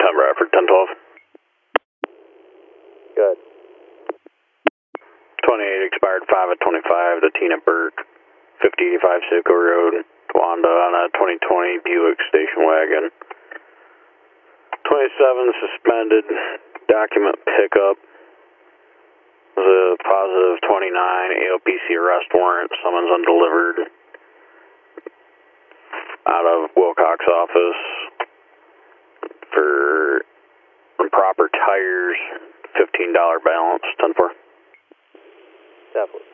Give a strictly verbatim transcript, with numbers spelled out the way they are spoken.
I'm Bradford, ten twelve. Good. twenty-eight expired five of twenty-five to Tina Burke, fifty eighty-five Sitco Road, Wanda on a twenty twenty Buick station wagon. twenty-seven suspended, document pickup. Was a positive twenty-nine A O P C arrest warrant, summons undelivered. Out of Wilcox office for improper tires, fifteen dollar balance, ten four. Definitely.